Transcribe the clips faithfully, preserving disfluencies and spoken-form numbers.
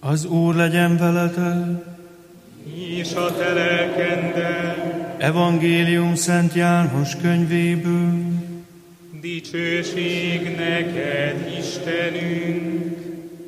Az Úr legyen veletek, és a te lelkendel. Evangélium Szent János könyvéből. Dicsőség neked, Istenünk!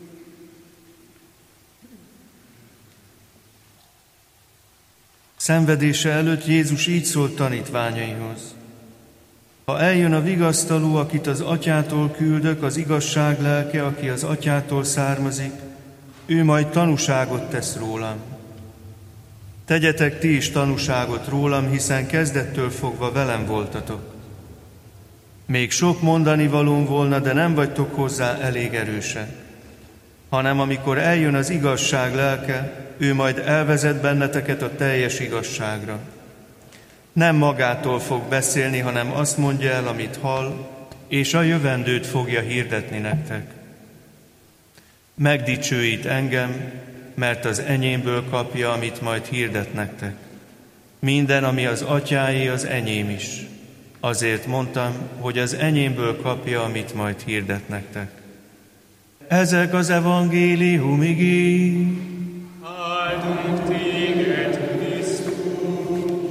Szenvedése előtt Jézus így szólt tanítványaihoz: ha eljön a vigasztaló, akit az Atyától küldök, az igazság lelke, aki az Atyától származik, ő majd tanúságot tesz rólam. Tegyetek ti is tanúságot rólam, hiszen kezdettől fogva velem voltatok. Még sok mondani valóm volna, de nem vagytok hozzá elég erősek, hanem amikor eljön az igazság lelke, ő majd elvezet benneteket a teljes igazságra. Nem magától fog beszélni, hanem azt mondja el, amit hall, és a jövendőt fogja hirdetni nektek. Megdicsőít engem, mert az enyémből kapja, amit majd hirdet nektek. Minden, ami az Atyáé, az enyém is. Azért mondtam, hogy az enyémből kapja, amit majd hirdet nektek. Ezek az evangélium igéi. Áldunk téged, Krisztus!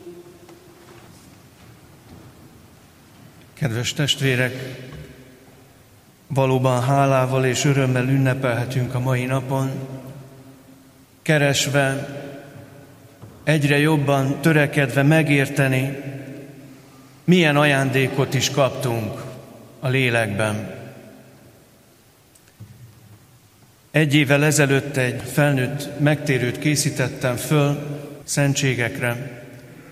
Kedves testvérek, valóban hálával és örömmel ünnepelhetünk a mai napon, keresve, egyre jobban törekedve megérteni, milyen ajándékot is kaptunk a lélekben. Egy évvel ezelőtt egy felnőtt megtérőt készítettem föl szentségekre,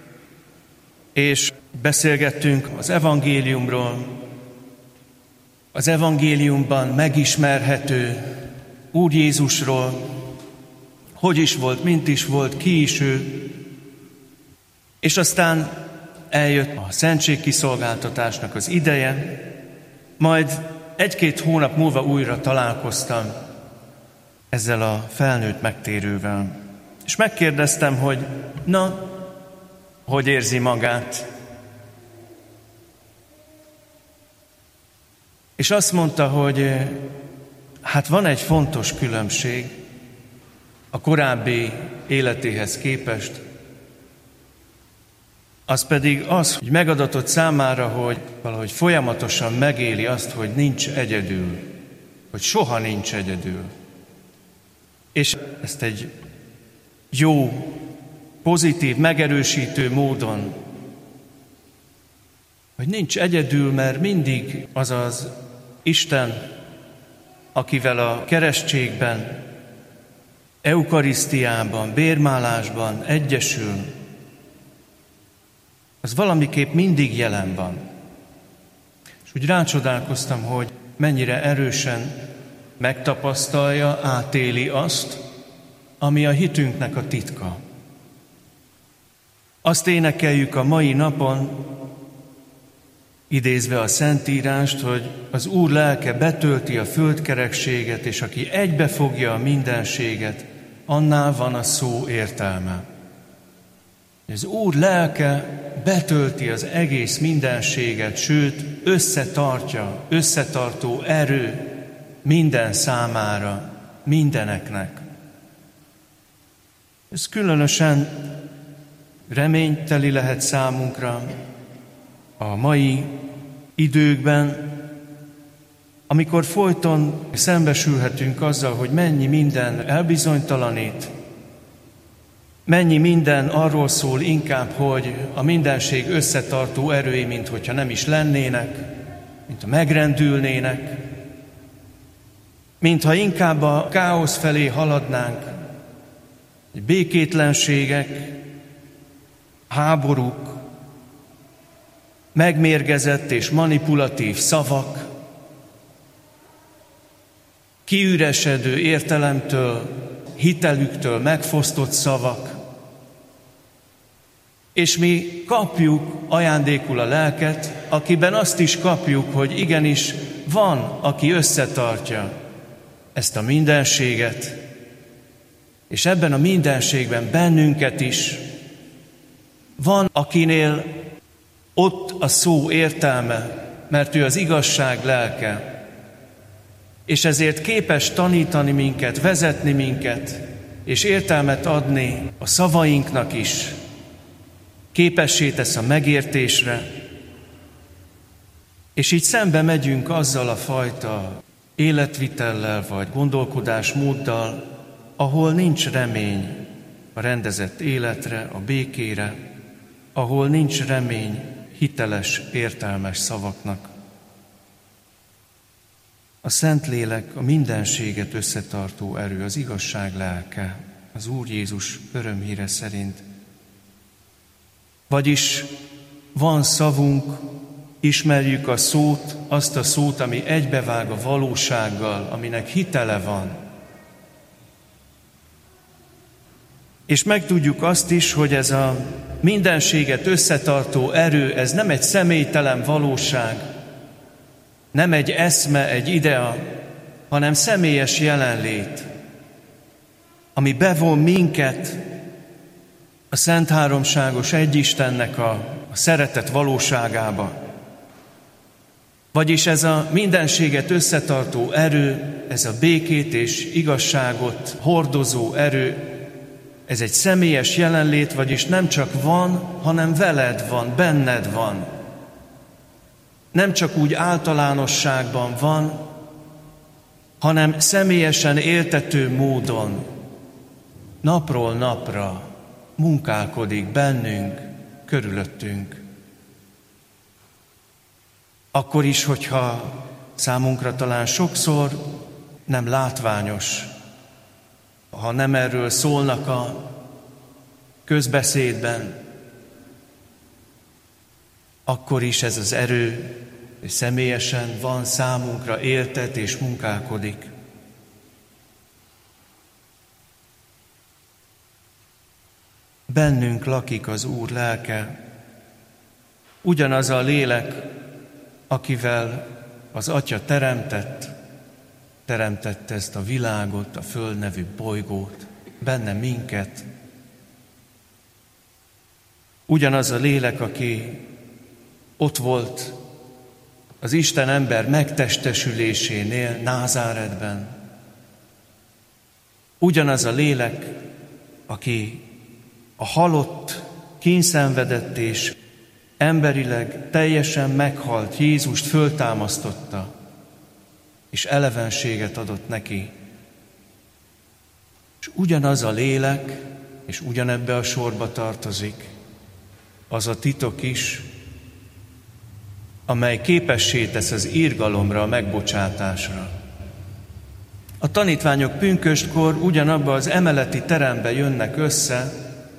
és beszélgettünk az evangéliumról, az evangéliumban megismerhető Úr Jézusról, hogy is volt, mint is volt, ki is ő, és aztán eljött a szentségkiszolgáltatásnak az ideje, majd egy-két hónap múlva újra találkoztam ezzel a felnőtt megtérővel. És megkérdeztem, hogy na, hogy érzi magát? És azt mondta, hogy hát van egy fontos különbség a korábbi életéhez képest, az pedig az, hogy megadatott számára, hogy valahogy folyamatosan megéli azt, hogy nincs egyedül, hogy soha nincs egyedül. És ezt egy jó, pozitív, megerősítő módon, hogy nincs egyedül, mert mindig az az Isten, akivel a keresztségben, eukarisztiában, bérmálásban egyesül, az valamiképp mindig jelen van. És úgy rácsodálkoztam, hogy mennyire erősen megtapasztalja, átéli azt, ami a hitünknek a titka. Azt énekeljük a mai napon, idézve a Szentírást, hogy az Úr lelke betölti a földkerekséget, és aki egybefogja a mindenséget, annál van a szó értelme. Az Úr lelke betölti az egész mindenséget, sőt, összetartja, összetartó erő minden számára, mindeneknek. Ez különösen reményteli lehet számunkra a mai időkben, amikor folyton szembesülhetünk azzal, hogy mennyi minden elbizonytalanít, mennyi minden arról szól inkább, hogy a mindenség összetartó erői, mint hogyha nem is lennének, mint ha megrendülnének, mintha inkább a káosz felé haladnánk, békétlenségek, háborúk, megmérgezett és manipulatív szavak, kiüresedő értelemtől, hitelüktől megfosztott szavak, és mi kapjuk ajándékul a lelket, akiben azt is kapjuk, hogy igenis van, aki összetartja ezt a mindenséget, és ebben a mindenségben bennünket is van, akinél ott a szó értelme, mert ő az igazság lelke. és ezért képes tanítani minket, vezetni minket, és értelmet adni a szavainknak is. Képessé tesz a megértésre, és így szembe megyünk azzal a fajta életvitellel vagy gondolkodásmóddal, ahol nincs remény a rendezett életre, a békére, ahol nincs remény hiteles, értelmes szavaknak. A Szentlélek a mindenséget összetartó erő, az igazság lelke, az Úr Jézus örömhíre szerint. Vagyis van szavunk, ismerjük a szót, azt a szót, ami egybevág a valósággal, aminek hitele van. És megtudjuk azt is, hogy ez a mindenséget összetartó erő, ez nem egy személytelen valóság, nem egy eszme, egy idea, hanem személyes jelenlét, ami bevon minket a Szent Háromságos Egyistennek a, a szeretet valóságába. Vagyis ez a mindenséget összetartó erő, ez a békét és igazságot hordozó erő, ez egy személyes jelenlét, vagyis nem csak van, hanem veled van, benned van. Nem csak úgy általánosságban van, hanem személyesen éltető módon, napról napra munkálkodik bennünk, körülöttünk. Akkor is, hogyha számunkra talán sokszor nem látványos, ha nem erről szólnak a közbeszédben, akkor is ez az erő személyesen van számunkra, éltet és munkálkodik. Bennünk lakik az Úr lelke, ugyanaz a lélek, akivel az Atya teremtett, teremtette ezt a világot, a Föld nevű bolygót, benne minket. Ugyanaz a lélek, aki ott volt az Isten ember megtestesülésénél, Názáretben. Ugyanaz a lélek, aki a halott, kínszenvedett és emberileg teljesen meghalt Jézust föltámasztotta, és elevenséget adott neki. És ugyanaz a lélek, és ugyanebbe a sorba tartozik, az a titok is, amely képessé tesz az irgalomra, a megbocsátásra. A tanítványok pünköstkor ugyanabba az emeleti terembe jönnek össze,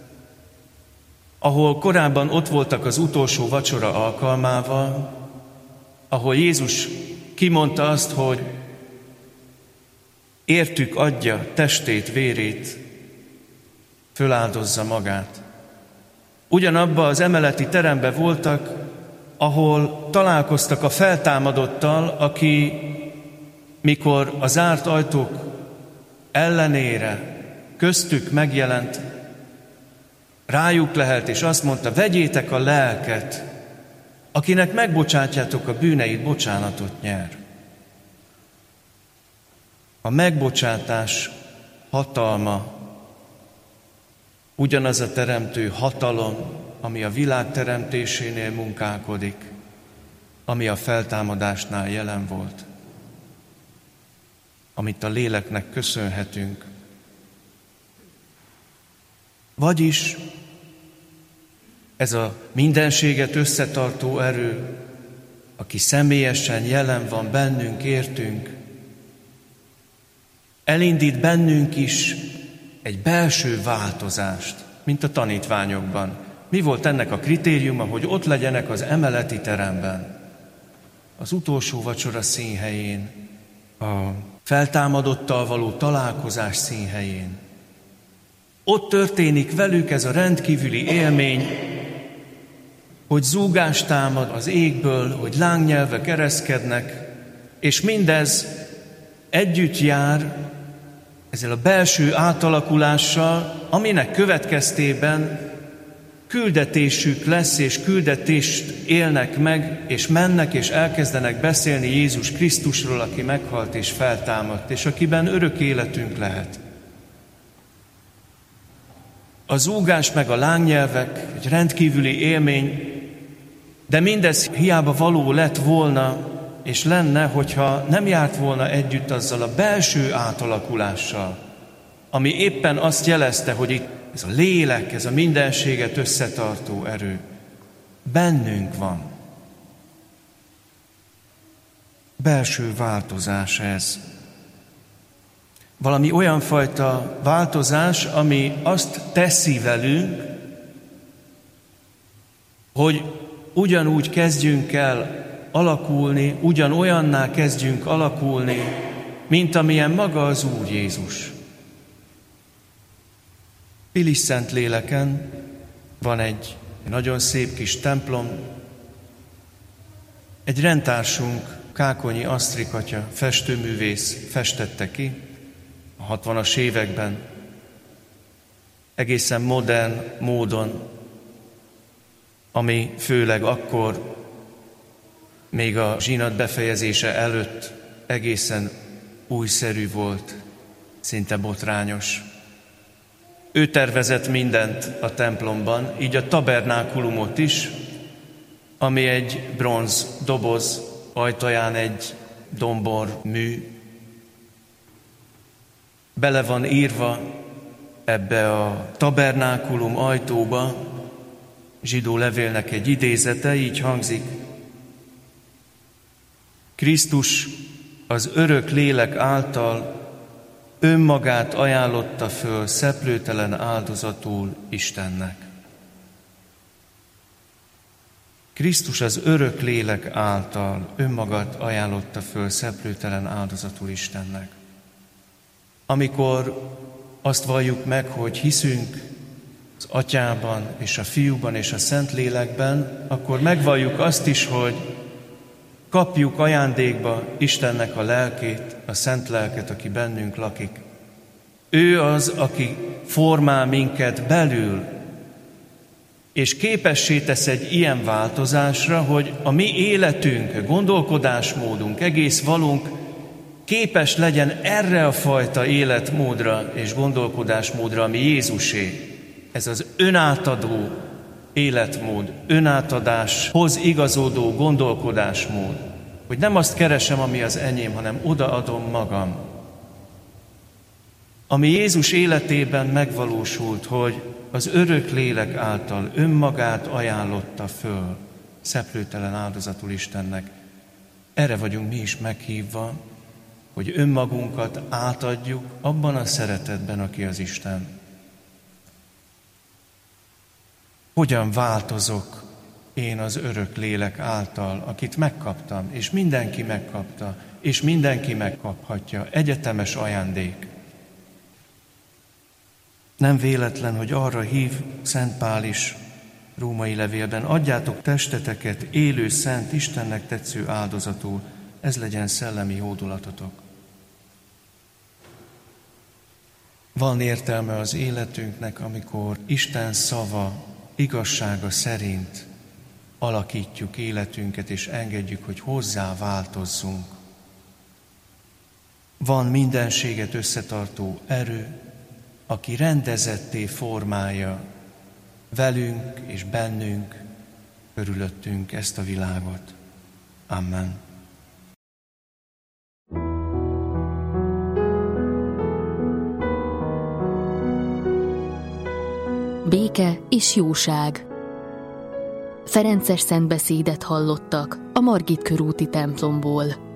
ahol korábban ott voltak az utolsó vacsora alkalmával, ahol Jézus kimondta azt, hogy értük adja testét, vérét, föláldozza magát. Ugyanabba az emeleti terembe voltak, ahol találkoztak a feltámadottal, aki, mikor a zárt ajtók ellenére köztük megjelent, rájuk lehelt, és azt mondta, vegyétek a lelket, akinek megbocsátjátok a bűneit, bocsánatot nyer. A megbocsátás hatalma, ugyanaz a teremtő hatalom, ami a világ teremtésénél munkálkodik, ami a feltámadásnál jelen volt, amit a léleknek köszönhetünk. Vagyis ez a mindenséget összetartó erő, aki személyesen jelen van bennünk, értünk, elindít bennünk is egy belső változást, mint a tanítványokban. Mi volt ennek a kritériuma, hogy ott legyenek az emeleti teremben, az utolsó vacsora színhelyén, a feltámadottal való találkozás színhelyén. Ott történik velük ez a rendkívüli élmény, hogy zúgás támad az égből, hogy lángnyelvek ereszkednek, és mindez együtt jár ezzel a belső átalakulással, aminek következtében küldetésük lesz, és küldetést élnek meg, és mennek, és elkezdenek beszélni Jézus Krisztusról, aki meghalt és feltámadt, és akiben örök életünk lehet. A zúgás meg a lángnyelvek egy rendkívüli élmény, de mindez hiába való lett volna, és lenne, hogyha nem járt volna együtt azzal a belső átalakulással, ami éppen azt jelezte, hogy itt ez a lélek, ez a mindenséget összetartó erő bennünk van. Belső változás ez. Valami olyan fajta változás, ami azt teszi velünk, hogy ugyanúgy kezdjünk el alakulni, ugyanolyanná kezdjünk alakulni, mint amilyen maga az Úr Jézus. Pilis Szentléleken van egy nagyon szép kis templom, egy rendtársunk, Kákonyi Asztrik atya, festőművész festette ki a hatvanas években, egészen modern módon, ami főleg akkor, még a zsinat befejezése előtt egészen újszerű volt, szinte botrányos. Ő tervezett mindent a templomban, így a tabernákulumot is, ami egy bronz doboz, ajtaján egy dombor mű. Bele van írva ebbe a tabernákulum ajtóba zsidó levélnek egy idézete, így hangzik: Krisztus az örök lélek által önmagát ajánlotta föl szeplőtelen áldozatul Istennek. Krisztus az örök lélek által önmagát ajánlotta föl szeplőtelen áldozatul Istennek. Amikor azt valljuk meg, hogy hiszünk az Atyában és a Fiúban és a Szentlélekben, akkor megvalljuk azt is, hogy kapjuk ajándékba Istennek a lelkét, a Szent Lelket, aki bennünk lakik. Ő az, aki formál minket belül, és képessé tesz egy ilyen változásra, hogy a mi életünk, gondolkodásmódunk, egész valunk képes legyen erre a fajta életmódra és gondolkodásmódra, ami Jézusé. Ez az önátadó életmód, önátadáshoz igazodó gondolkodásmód, hogy nem azt keresem, ami az enyém, hanem odaadom magam. Ami Jézus életében megvalósult, hogy az örök lélek által önmagát ajánlotta föl szeplőtelen áldozatul Istennek. Erre vagyunk mi is meghívva, hogy önmagunkat átadjuk abban a szeretetben, aki az Isten. Hogyan változok én az örök lélek által, akit megkaptam, és mindenki megkapta, és mindenki megkaphatja, egyetemes ajándék. Nem véletlen, hogy arra hív Szent Pál is római levélben: adjátok testeteket élő, szent, Istennek tetsző áldozatul, ez legyen szellemi hódolatotok. Van értelme az életünknek, amikor Isten szava igazsága szerint alakítjuk életünket, és engedjük, hogy hozzá változzunk. Van mindenséget összetartó erő, aki rendezetté formálja velünk és bennünk, körülöttünk ezt a világot. Amen. Béke és jóság. Ferences szentbeszédet hallottak a Margit körúti templomból.